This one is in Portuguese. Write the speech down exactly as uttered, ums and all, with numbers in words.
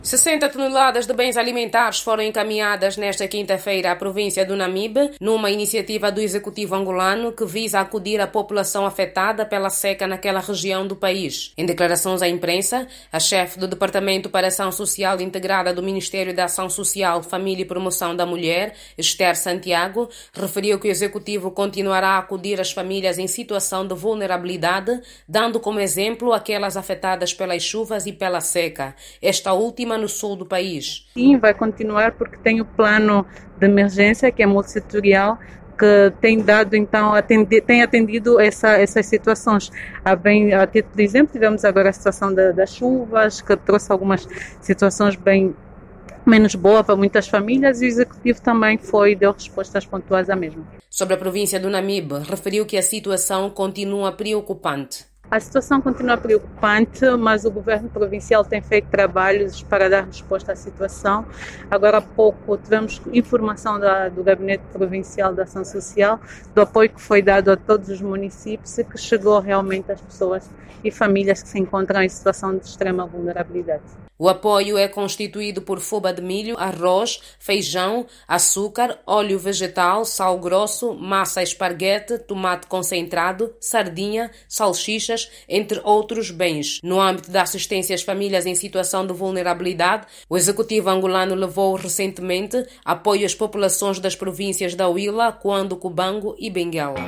sessenta toneladas de bens alimentares foram encaminhadas nesta quinta-feira à província do Namibe, numa iniciativa do Executivo angolano que visa acudir à população afetada pela seca naquela região do país. Em declarações à imprensa, a chefe do Departamento para Ação Social Integrada do Ministério da Ação Social, Família e Promoção da Mulher, Esther Santiago, referiu que o Executivo continuará a acudir às famílias em situação de vulnerabilidade, dando como exemplo aquelas afetadas pelas chuvas e pela seca. Esta última no sul do país. Sim, vai continuar porque tem o plano de emergência que é multissetorial, que tem dado então atender, tem atendido essa, essas situações. A, bem, a título de exemplo, tivemos agora a situação da, das chuvas, que trouxe algumas situações bem menos boas para muitas famílias, e o Executivo também foi deu respostas pontuais à mesma. Sobre a província do Namibe, referiu que a situação continua preocupante. A situação continua preocupante, mas o governo provincial tem feito trabalhos para dar resposta à situação. Agora há pouco tivemos informação da, do Gabinete Provincial da Ação Social, do apoio que foi dado a todos os municípios e que chegou realmente às pessoas e famílias que se encontram em situação de extrema vulnerabilidade. O apoio é constituído por fuba de milho, arroz, feijão, açúcar, óleo vegetal, sal grosso, massa esparguete, tomate concentrado, sardinha, salsichas, entre outros bens. No âmbito da assistência às famílias em situação de vulnerabilidade, o Executivo angolano levou recentemente apoio às populações das províncias da Huila, Cuando, Cubango e Benguela.